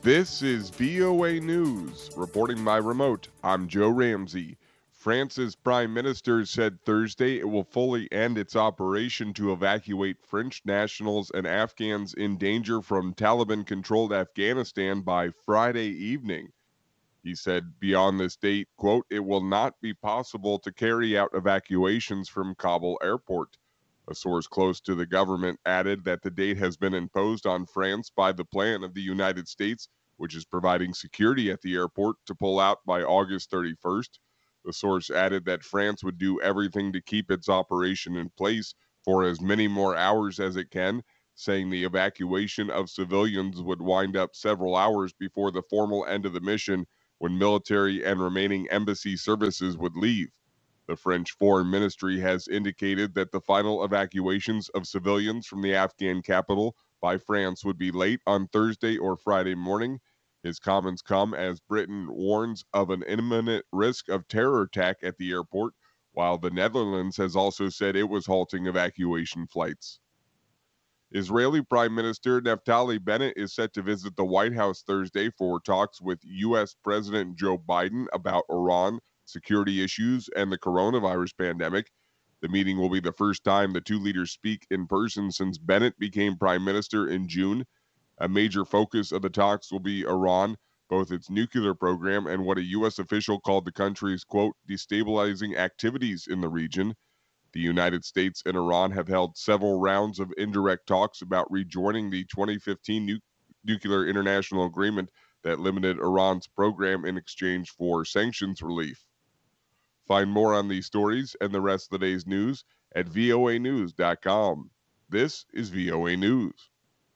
This is VOA News. Reporting by remote, I'm Joe Ramsey. France's prime minister said Thursday it will fully end its operation to evacuate French nationals and Afghans in danger from Taliban-controlled Afghanistan by Friday evening. He said beyond this date, quote, it will not be possible to carry out evacuations from Kabul airport. A source close to the government added that the date has been imposed on France by the plan of the United States, which is providing security at the airport, to pull out by August 31st. The source added that France would do everything to keep its operation in place for as many more hours as it can, saying the evacuation of civilians would wind up several hours before the formal end of the mission, when military and remaining embassy services would leave. The French Foreign Ministry has indicated that the final evacuations of civilians from the Afghan capital by France would be late on Thursday or Friday morning. His comments come as Britain warns of an imminent risk of terror attack at the airport, while the Netherlands has also said it was halting evacuation flights. Israeli Prime Minister Naftali Bennett is set to visit the White House Thursday for talks with U.S. President Joe Biden about Iran, security issues, and the coronavirus pandemic. The meeting will be the first time the two leaders speak in person since Bennett became prime minister in June. A major focus of the talks will be Iran, both its nuclear program and what a U.S. official called the country's, quote, destabilizing activities in the region. The United States and Iran have held several rounds of indirect talks about rejoining the 2015 Nuclear International Agreement that limited Iran's program in exchange for sanctions relief. Find more on these stories and the rest of the day's news at voanews.com. This is VOA News.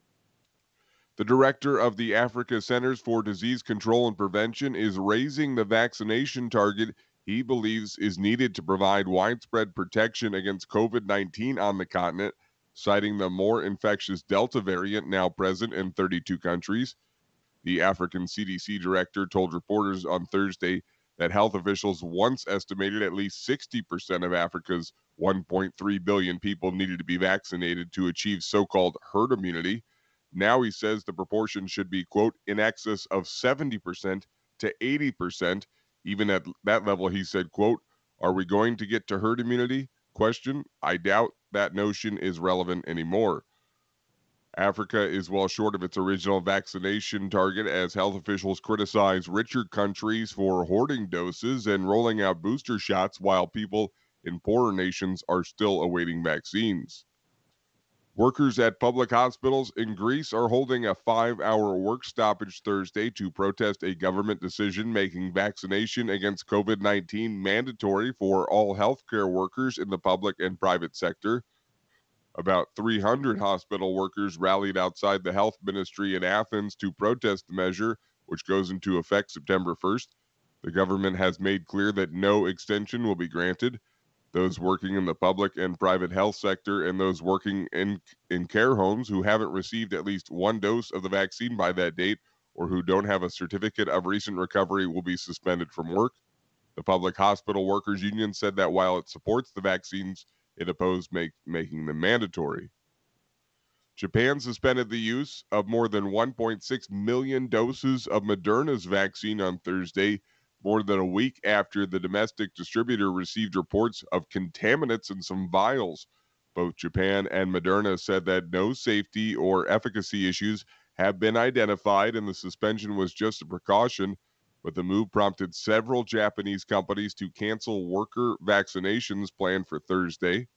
The director of the Africa Centers for Disease Control and Prevention is raising the vaccination target he believes is needed to provide widespread protection against COVID-19 on the continent, citing the more infectious Delta variant now present in 32 countries. The African CDC director told reporters on Thursday that health officials once estimated at least 60% of Africa's 1.3 billion people needed to be vaccinated to achieve so-called herd immunity. Now he says the proportion should be, quote, in excess of 70% to 80%. Even at that level, he said, quote, are we going to get to herd immunity? Question, I doubt that notion is relevant anymore. Africa is well short of its original vaccination target as health officials criticize richer countries for hoarding doses and rolling out booster shots while people in poorer nations are still awaiting vaccines. Workers at public hospitals in Greece are holding a 5-hour work stoppage Thursday to protest a government decision making vaccination against COVID-19 mandatory for all healthcare workers in the public and private sector. About 300 hospital workers rallied outside the health ministry in Athens to protest the measure, which goes into effect September 1st. The government has made clear that no extension will be granted. Those working in the public and private health sector and those working in care homes who haven't received at least one dose of the vaccine by that date or who don't have a certificate of recent recovery will be suspended from work. The Public Hospital Workers Union said that while it supports the vaccines, it opposed making them mandatory. Japan suspended the use of more than 1.6 million doses of Moderna's vaccine on Thursday, more than a week after the domestic distributor received reports of contaminants in some vials. Both Japan and Moderna said that no safety or efficacy issues have been identified and the suspension was just a precaution, but the move prompted several Japanese companies to cancel worker vaccinations planned for Thursday.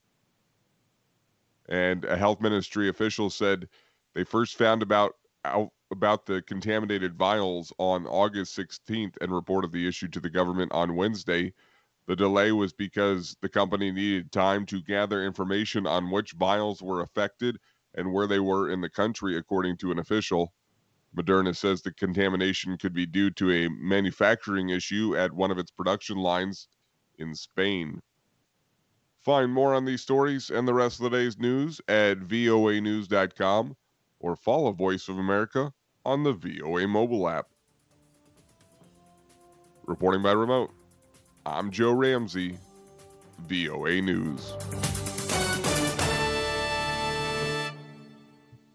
And a health ministry official said they first found about the contaminated vials on August 16th and reported the issue to the government on Wednesday. The delay was because the company needed time to gather information on which vials were affected and where they were in the country, according to an official. Moderna says the contamination could be due to a manufacturing issue at one of its production lines in Spain. Find more on these stories and the rest of the day's news at voanews.com or follow Voice of America on the VOA mobile app. Reporting by remote, I'm Joe Ramsey, VOA News.